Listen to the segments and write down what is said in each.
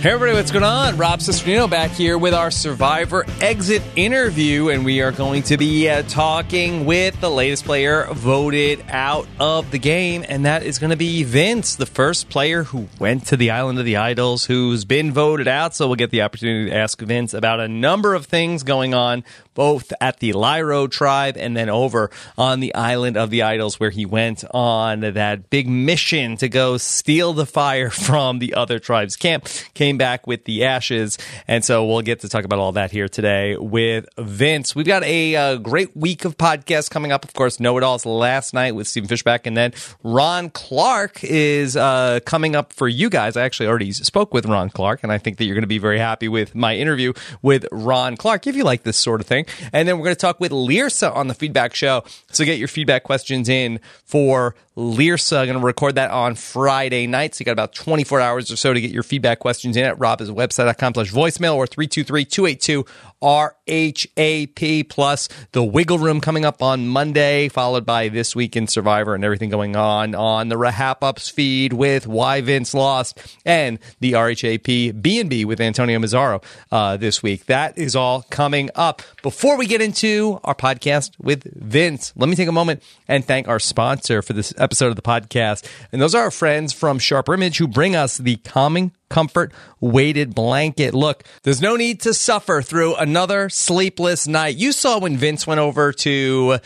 Hey everybody, what's going on? Rob Cesternino back here with our Survivor Exit interview, and we are going to be talking with the latest player voted out of the game, and that is going to be Vince, the first player who went to the Island of the Idols, who's been voted out. So we'll get the opportunity to ask Vince about a number of things going on, both at the Lyro tribe and then over on the Island of the Idols, where he went on that big mission to go steal the fire from the other tribe's camp. Came back with the ashes, and so we'll get to talk about all that here today with Vince. We've got a great week of podcasts coming up. Of course, Know It Alls last night with Stephen Fishback, and then Ron Clark is coming up for you guys. I actually already spoke with Ron Clark, and I think that you're going to be very happy with my interview with Ron Clark, if you like this sort of thing. And then we're going to talk with Lirsa on the Feedback Show, so get your feedback questions in for Lirsa. I'm going to record that on Friday night, so you got about 24 hours or so to get your feedback questions in at robiswebsite.com/voicemail or 323-282-RHAP, plus the Wiggle Room coming up on Monday, followed by This Week in Survivor and everything going on the Rahap Ups feed with Why Vince Lost and the RHAP B&B with Antonio Mazzaro this week. That is all coming up. Before we get into our podcast with Vince, let me take a moment and thank our sponsor for this episode of the podcast. And those are our friends from Sharper Image, who bring us the Calming Comfort weighted blanket. Look, there's no need to suffer through another sleepless night. You saw when Vince went over to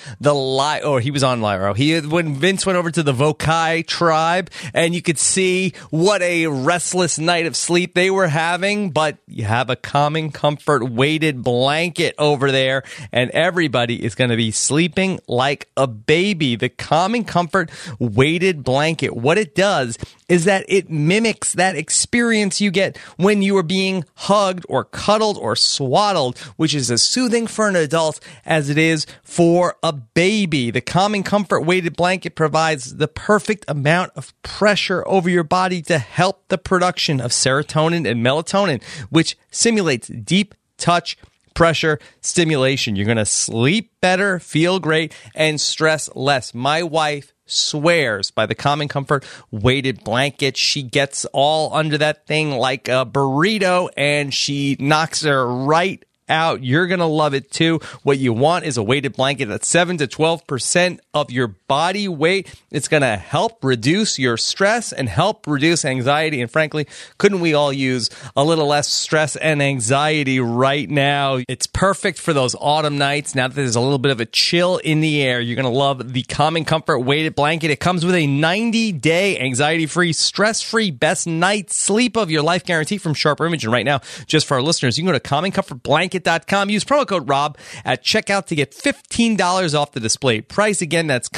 the he was on Lyro. When Vince went over to the Vokai tribe, and you could see what a restless night of sleep they were having. But you have a Calming Comfort weighted blanket over there, and everybody is going to be sleeping like a baby. The Calming Comfort weighted blanket, what it does is that it mimics that experience you get when you are being hugged or cuddled or swaddled, which is as soothing for an adult as it is for a baby. The Calming Comfort weighted blanket provides the perfect amount of pressure over your body to help the production of serotonin and melatonin, which simulates deep touch pressure stimulation. You're going to sleep better, feel great, and stress less. My wife swears by the Calming Comfort weighted blanket. She gets all under that thing like a burrito, and she knocks her right out. You're going to love it too. What you want is a weighted blanket that's 7 to 12% of your body weight. It's going to help reduce your stress and help reduce anxiety. And frankly, couldn't we all use a little less stress and anxiety right now? It's perfect for those autumn nights. Now that there's a little bit of a chill in the air, you're going to love the Calming Comfort weighted blanket. It comes with a 90-day anxiety-free, stress-free best night's sleep of your life guarantee from Sharper Image. And right now, just for our listeners, you can go to calmingcomfortblanket.com. Use promo code ROB at checkout to get $15 off the display price. Again, that's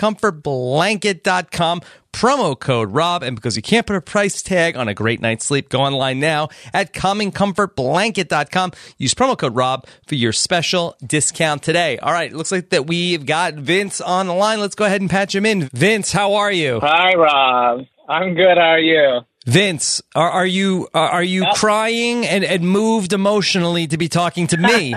calmingcomfortblanket.com. Promo code ROB. And because you can't put a price tag on a great night's sleep, go online now at calmingcomfortblanket.com. Use promo code ROB for your special discount today. All right, it looks like that we've got Vince on the line. Let's go ahead and patch him in. Vince, how are you? Hi, Rob. I'm good. How are you? Vince, are you crying and moved emotionally to be talking to me?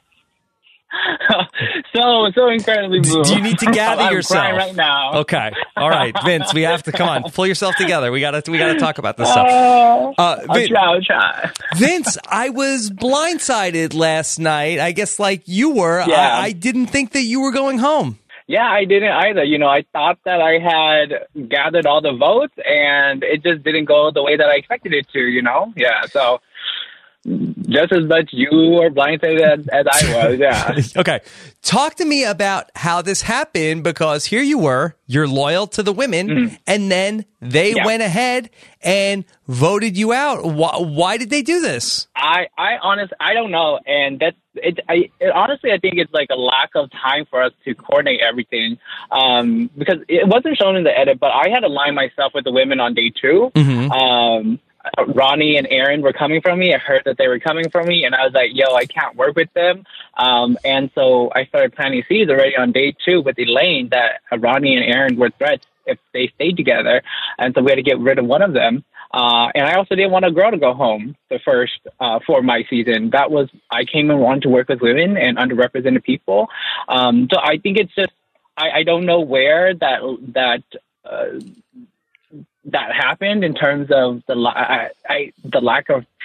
so incredibly moved. Do you need to gather yourself? I'm crying right now. Okay, all right, Vince. We have to come on, pull yourself together. We gotta talk about this stuff. I'll try. Vince, I was blindsided last night. I guess like you were. Yeah. I didn't think that you were going home. Yeah, I didn't either. I thought that I had gathered all the votes, and it just didn't go the way that I expected it to, Yeah, so just as much you were blindsided as I was, yeah. Okay. Talk to me about how this happened, because here you were, you're loyal to the women, and then they went ahead and voted you out. Why did they do this? I honestly, I don't know. And that's it. Honestly, I think it's like a lack of time for us to coordinate everything. Because it wasn't shown in the edit, but I had aligned myself with the women on day 2. Ronnie and Aaron were coming from me. I heard that they were coming from me, and I was like, yo, I can't work with them. And so I started planting seeds already on day 2 with Elaine that Ronnie and Aaron were threats if they stayed together. And so we had to get rid of one of them. And I also didn't want a girl to go home the first for my season. I came and wanted to work with women and underrepresented people. So I think it's just, I don't know where that happened in terms of the lack of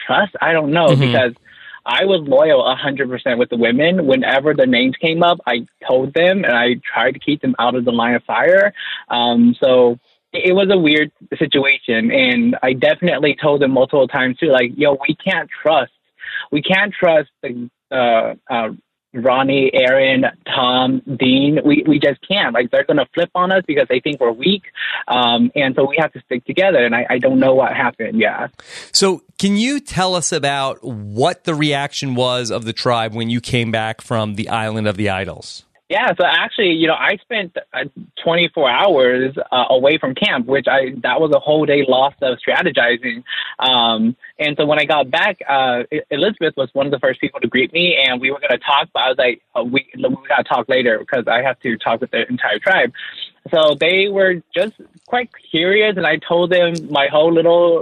trust? I don't know, because I was loyal 100% with the women. Whenever the names came up, I told them, and I tried to keep them out of the line of fire. So it was a weird situation, and I definitely told them multiple times too, like, yo, we can't trust the Ronnie, Aaron, Tom, Dean. We just can't. Like, they're going to flip on us because they think we're weak. And so we have to stick together. And I don't know what happened. Yeah. So can you tell us about what the reaction was of the tribe when you came back from the Island of the Idols? Yeah, so actually, I spent 24 hours away from camp, that was a whole day lost of strategizing. And so when I got back, Elizabeth was one of the first people to greet me, and we were going to talk, but I was like, we got to talk later because I have to talk with the entire tribe. So they were just quite curious, and I told them my whole little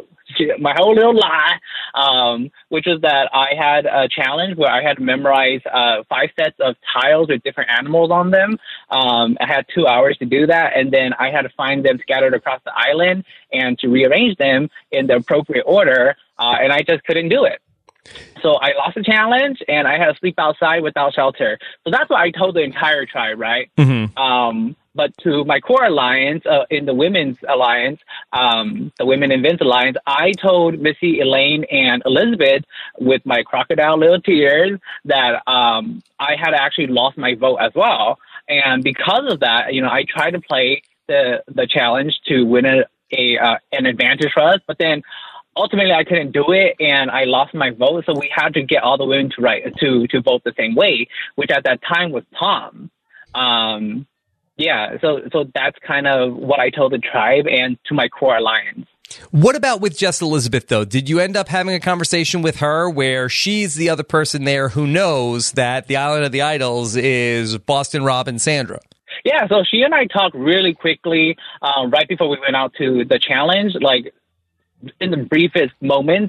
lie, which was that I had a challenge where I had to memorize 5 sets of tiles with different animals on them. I had 2 hours to do that, and then I had to find them scattered across the island and to rearrange them in the appropriate order, and I just couldn't do it. So I lost the challenge, and I had to sleep outside without shelter. So that's what I told the entire tribe, right? But to my core alliance, in the women's alliance, the Women in Vince alliance, I told Missy, Elaine, and Elizabeth with my crocodile little tears that I had actually lost my vote as well. And because of that, I tried to play the challenge to win an advantage for us, but then ultimately I couldn't do it, and I lost my vote. So we had to get all the women to vote the same way, which at that time was Tom. Yeah, so that's kind of what I told the tribe and to my core alliance. What about with just Elizabeth, though? Did you end up having a conversation with her where she's the other person there who knows that the Island of the Idols is Boston Rob and Sandra? Yeah, so she and I talked really quickly right before we went out to the challenge, like in the briefest moments.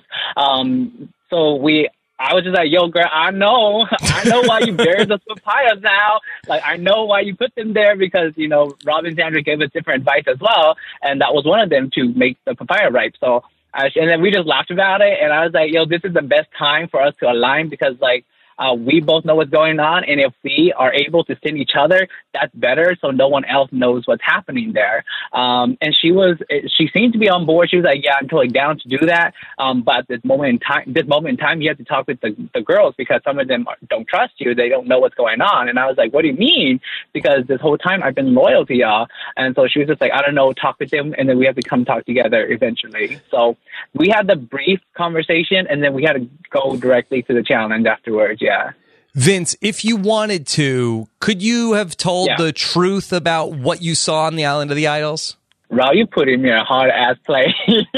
I was just like, yo, girl, I know why you buried the papayas now. Like, I know why you put them there because, Rob and Sandra gave us different advice as well. And that was one of them to make the papaya ripe. So, and then we just laughed about it. And I was like, yo, this is the best time for us to align because, like, we both know what's going on. And if we are able to send each other, that's better. So no one else knows what's happening there. And she seemed to be on board. She was like, yeah, I'm totally down to do that. But at this moment in time, you have to talk with the girls because some of them don't trust you. They don't know what's going on. And I was like, what do you mean? Because this whole time I've been loyal to y'all. And so she was just like, I don't know, talk with them. And then we have to come talk together eventually. So we had the brief conversation and then we had to go directly to the challenge afterwards. Yeah. Vince, if you wanted to, could you have told the truth about what you saw on the Island of the Idols? Raul, you put in a hard-ass place.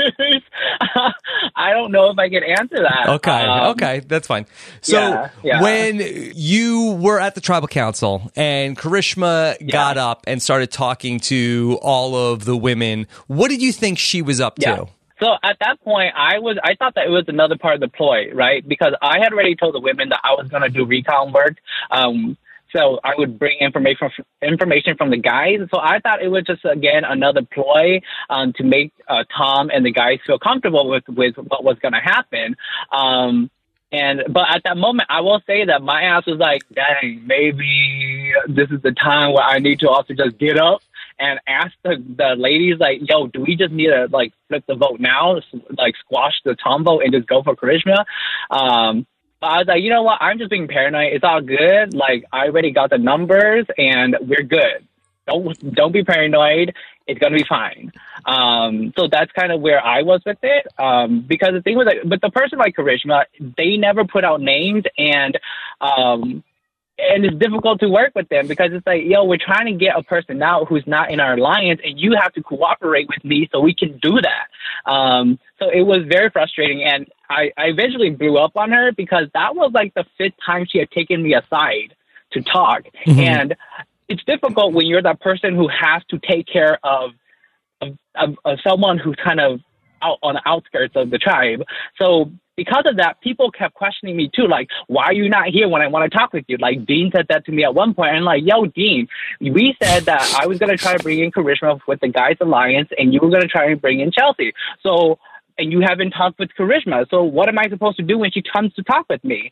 I don't know if I can answer that. Okay, that's fine. So when you were at the tribal council and Karishma got up and started talking to all of the women, what did you think she was up to? So at that point, I thought that it was another part of the ploy, right? Because I had already told the women that I was going to do recon work. So I would bring information from the guys. So I thought it was just, again, another ploy to make Tom and the guys feel comfortable with what was going to happen. But at that moment, I will say that my ass was like, dang, maybe this is the time where I need to also just get up and ask the ladies, like, yo, do we just need to, like, flip the vote now, like, squash the Tom vote and just go for Karishma? But I was like, you know what? I'm just being paranoid. It's all good. Like, I already got the numbers, and we're good. Don't be paranoid. It's going to be fine. So that's kind of where I was with it. Because the thing was, like, but the person like Karishma, they never put out names, and it's difficult to work with them because it's like, yo, we're trying to get a person out who's not in our alliance, and you have to cooperate with me so we can do that. So it was very frustrating, and I eventually blew up on her because that was like the 5th time she had taken me aside to talk. Mm-hmm. And it's difficult when you're that person who has to take care of someone who's kind of out on the outskirts of the tribe. So because of that, people kept questioning me too, like, why are you not here when I want to talk with you? Like, Dean said that to me at one point, and like, yo, Dean, we said that I was going to try to bring in Karishma with the Guys Alliance, and you were going to try and bring in Chelsea. So and you haven't talked with Karishma. So what am I supposed to do when she comes to talk with me?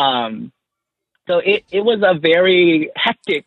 So it was a very hectic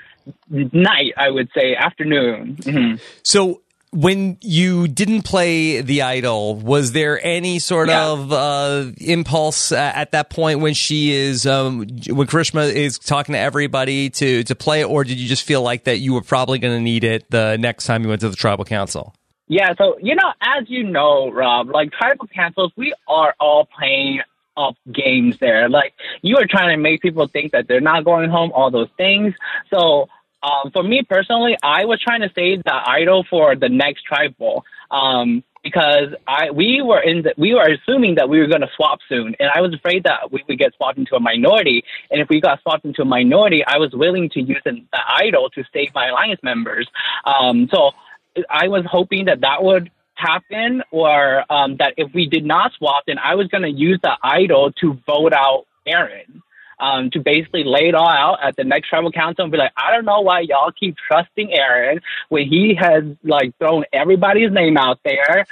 night, I would say, afternoon. Mm-hmm. So when you didn't play the idol, was there any sort of impulse at that point when she is when Karishma is talking to everybody to play it, or did you just feel like that you were probably going to need it the next time you went to the tribal council? Yeah, so as you know, Rob, like tribal councils, we are all playing up games there. Like you are trying to make people think that they're not going home, all those things. So for me personally, I was trying to save the idol for the next tribal because we were assuming that we were going to swap soon, and I was afraid that we would get swapped into a minority. And if we got swapped into a minority, I was willing to use the idol to save my alliance members. So I was hoping that would happen, or that if we did not swap, then I was going to use the idol to vote out Aaron. To basically lay it all out at the next tribal council and be like, I don't know why y'all keep trusting Aaron when he has like thrown everybody's name out there.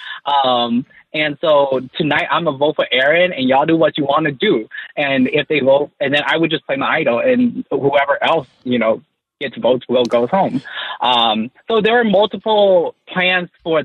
And so tonight I'm gonna vote for Aaron, and y'all do what you want to do. And if they vote, and then I would just play my idol, and whoever else gets votes will go home. So there were multiple plans for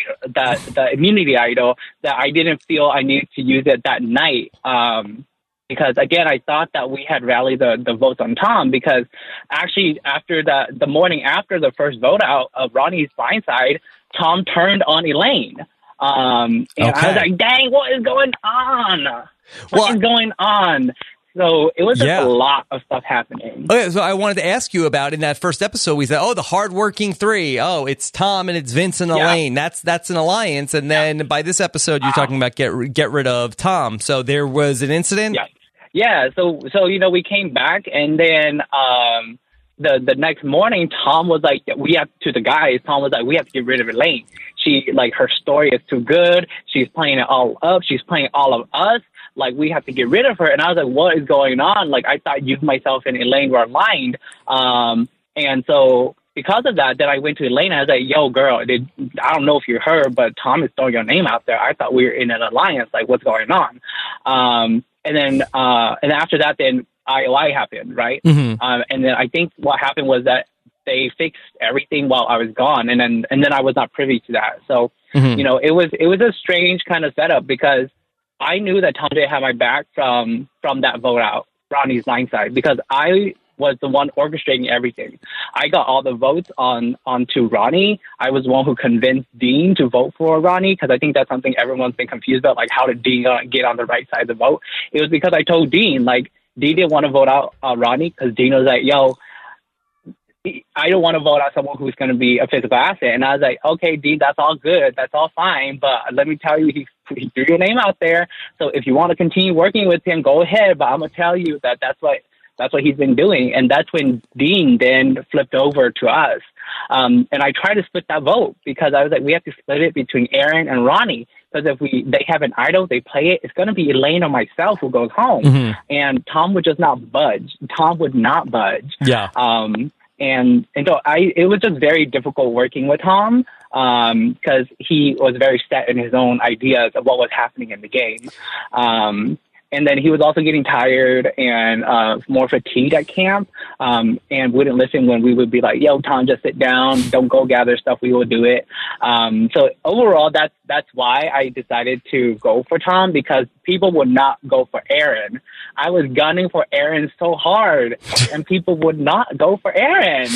the immunity idol that I didn't feel I needed to use it that night. Because, again, I thought that we had rallied the votes on Tom, because actually after the morning after the first vote out of Ronnie's blindside, Tom turned on Elaine. And I was like, dang, what is going on? What is going on? So it was just a lot of stuff happening. Okay, so I wanted to ask you about, in that first episode, we said, the hardworking three. Oh, it's Tom and it's Vince and Elaine. That's an alliance. And then by this episode, you're talking about get rid of Tom. So there was an incident? Yeah, so we came back, and then the next morning, Tom was like, Tom was like, we have to get rid of Elaine. She, like, her story is too good. She's playing it all up. She's playing all of us. Like, we have to get rid of her. And I was like, what is going on? Like, I thought you, myself, and Elaine were aligned. And so because of that, then I went to Elaine and I was like, yo, girl, I don't know if you heard, but Tom is throwing your name out there. I thought we were in an alliance. Like, what's going on? And then after that, then IOI happened, right? Mm-hmm. And then I think what happened was that they fixed everything while I was gone, and then I was not privy to that. So mm-hmm. It was a strange kind of setup, because I knew that Tom didn't have my back from that vote out, Ronnie's blindside, because I was the one orchestrating everything. I got all the votes onto Ronnie. I was the one who convinced Dean to vote for Ronnie, because I think that's something everyone's been confused about, like, how did Dean get on the right side of the vote? It was because I told Dean, like, Dean didn't want to vote out Ronnie, because Dean was like, yo, I don't want to vote out someone who's going to be a physical asset. And I was like, okay, Dean, that's all good. That's all fine. But let me tell you, he threw your name out there. So if you want to continue working with him, go ahead. But I'm going to tell you that's what he's been doing. And that's when Dean then flipped over to us. And I tried to split that vote, because I was like, we have to split it between Aaron and Ronnie. Because if they have an idol, they play it, it's going to be Elaine or myself who goes home. Mm-hmm. And Tom would just not budge. Tom would not budge. Yeah. And so it was just very difficult working with Tom, because he was very set in his own ideas of what was happening in the game. And then he was also getting tired and more fatigued at camp, and wouldn't listen when we would be like, yo, Tom, just sit down. Don't go gather stuff. We will do it. So overall, that's why I decided to go for Tom, because people would not go for Aaron. I was gunning for Aaron so hard, and people would not go for Aaron.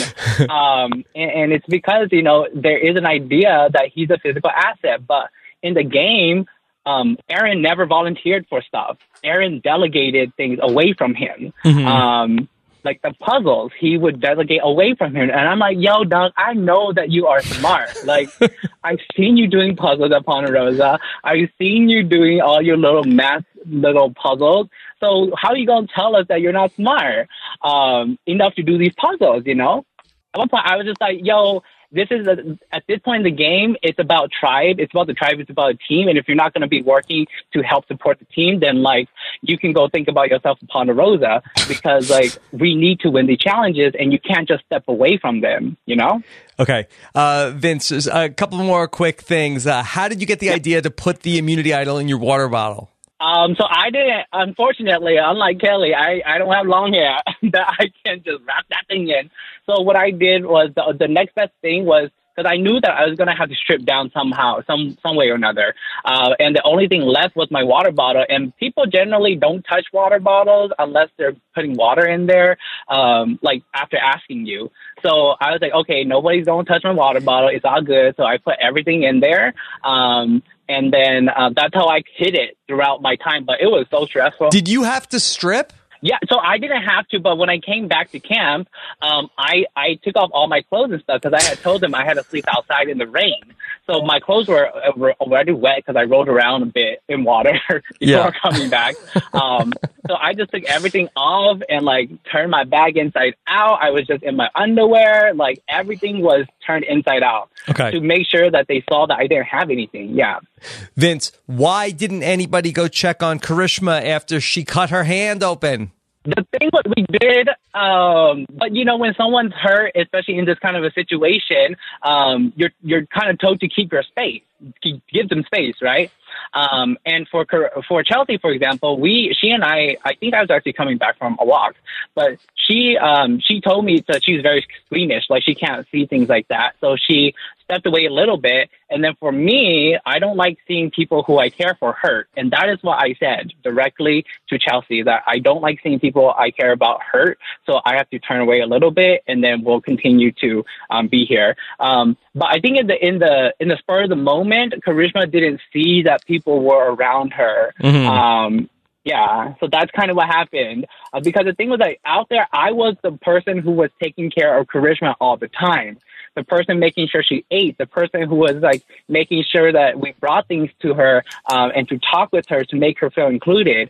And it's because, there is an idea that he's a physical asset, but in the game, Aaron never volunteered for stuff. Aaron delegated things away from him. Mm-hmm. Like the puzzles, he would delegate away from him. And I'm like, yo, dog, I know that you are smart. Like, I've seen you doing puzzles at Ponderosa. I've seen you doing all your little little puzzles. So how are you going to tell us that you're not smart enough to do these puzzles, At one point, I was just like, yo, at this point in the game, it's about tribe. It's about the tribe. It's about a team. And if you're not going to be working to help support the team, then like you can go think about yourself in Ponderosa, because like we need to win the challenges, and you can't just step away from them. You know. Okay, Vince, a couple more quick things. How did you get the idea to put the immunity idol in your water bottle? So I didn't, unfortunately, unlike Kelly, I don't have long hair that I can just wrap that thing in. So what I did was the next best thing was, because I knew that I was going to have to strip down somehow, some way or another. And the only thing left was my water bottle. And people generally don't touch water bottles unless they're putting water in there, like after asking you. So I was like, okay, nobody's going to touch my water bottle. It's all good. So I put everything in there. And then that's how I hid it throughout my time. But it was so stressful. Did you have to strip? Yeah, so I didn't have to, but when I came back to camp, I took off all my clothes and stuff because I had told them I had to sleep outside in the rain. So my clothes were already wet because I rolled around a bit in water before coming back. So I just took everything off and like turned my bag inside out. I was just in my underwear. Like everything was turned inside out to make sure that they saw that I didn't have anything. Yeah. Vince, why didn't anybody go check on Karishma after she cut her hand open? The thing was we did, but you know, when someone's hurt, especially in this kind of a situation, you're kind of told to keep your space, give them space, right? And for Chelsea, for example, she and I think I was actually coming back from a walk, but she told me that she's very squeamish, like she can't see things like that. So she stepped away a little bit. And then for me, I don't like seeing people who I care for hurt. And that is what I said directly to Chelsea, that I don't like seeing people I care about hurt. So I have to turn away a little bit, and then we'll continue to be here. But I think in the spur of the moment, Karishma didn't see that people were around her. Mm-hmm. Yeah, so that's kind of what happened. Because the thing was, like, out there, I was the person who was taking care of Karishma all the time. The person making sure she ate, the person who was like making sure that we brought things to her and to talk with her to make her feel included.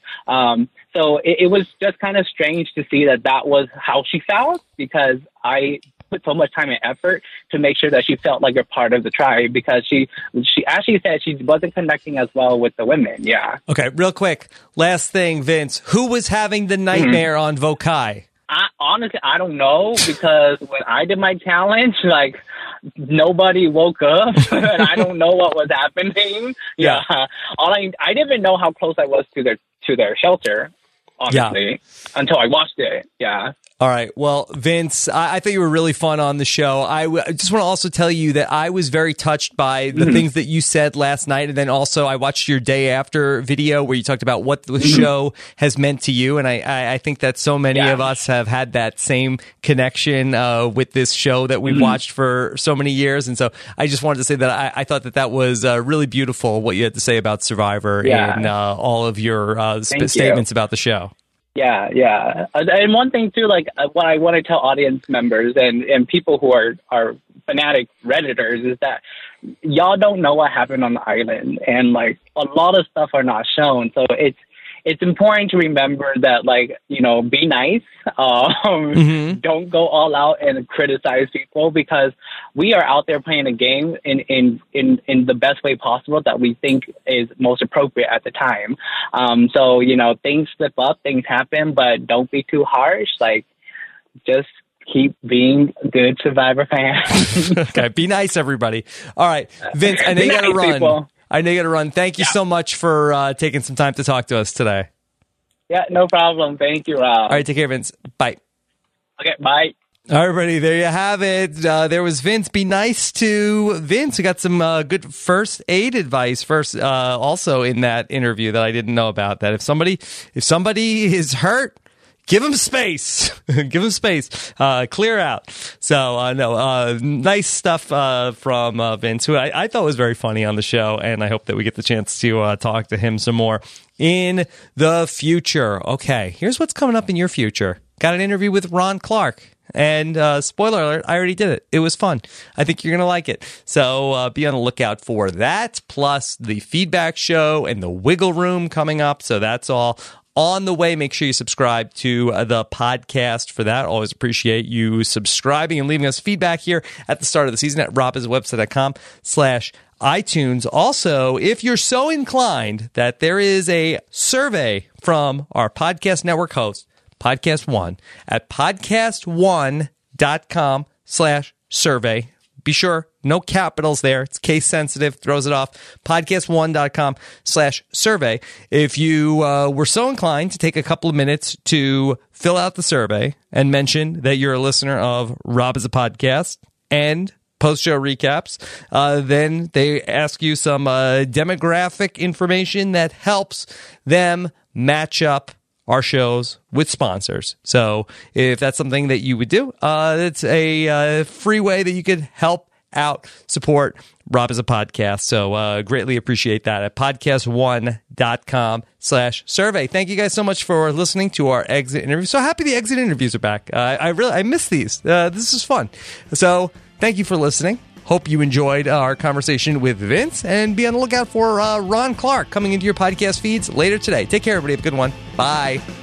So it was just kind of strange to see that was how she felt, because I put so much time and effort to make sure that she felt like a part of the tribe, because she actually said she wasn't connecting as well with the women. Yeah. Okay, real quick. Last thing, Vince, who was having the nightmare on Vokai? Honestly, I don't know, because when I did my challenge, like, nobody woke up, and I don't know what was happening. Yeah. I didn't even know how close I was to their shelter, honestly, until I watched it. Yeah. All right. Well, Vince, I thought you were really fun on the show. I just want to also tell you that I was very touched by the things that you said last night. And then also I watched your day after video where you talked about what the show has meant to you. And I think that so many of us have had that same connection with this show that we've watched for so many years. And so I just wanted to say that I thought that was really beautiful what you had to say about Survivor and all of your statements about the show. Yeah. And one thing too, like what I want to tell audience members and people who are fanatic Redditors is that y'all don't know what happened on the island, and like a lot of stuff are not shown. So it's important to remember that, like, you know, be nice. Don't go all out and criticize people, because we are out there playing a game in the best way possible that we think is most appropriate at the time. So, you know, things slip up, things happen, but don't be too harsh. Like, just keep being good Survivor fans. Okay, be nice, everybody. All right, Vince, I know you got to run. People. I know you got to run. Thank you so much for taking some time to talk to us today. Yeah, no problem. Thank you, Rob. All right, take care, Vince. Bye. Okay, bye. All right, everybody, there you have it. There was Vince. Be nice to Vince. We got some good first aid advice also in that interview that I didn't know about. That if somebody is hurt, give him space. Give him space. Clear out. So, nice stuff from Vince, who I thought was very funny on the show, and I hope that we get the chance to talk to him some more in the future. Okay, here's what's coming up in your future. Got an interview with Ron Clark. And spoiler alert, I already did it. It was fun. I think you're going to like it. So be on the lookout for that, plus the feedback show and the Wiggle Room coming up. So that's all on the way. Make sure you subscribe to the podcast for that. Always appreciate you subscribing and leaving us feedback here at the start of the season at robhasawebsite.com/iTunes. Also, if you're so inclined that there is a survey from our podcast network host, Podcast One, at podcastone.com/survey. Be sure, no capitals there. It's case sensitive, throws it off. Podcast1.com/survey. If you were so inclined to take a couple of minutes to fill out the survey and mention that you're a listener of Rob as a Podcast and post-show recaps, then they ask you some demographic information that helps them match up our shows with sponsors. So if that's something that you would do, it's a free way that you could help out support Rob as a Podcast. So greatly appreciate that at podcastone.com/survey. Thank you guys so much for listening to our exit interview. So happy the exit interviews are back. I miss these. This is fun. So thank you for listening. Hope you enjoyed our conversation with Vince, and be on the lookout for Ron Clark coming into your podcast feeds later today. Take care, everybody. Have a good one. Bye.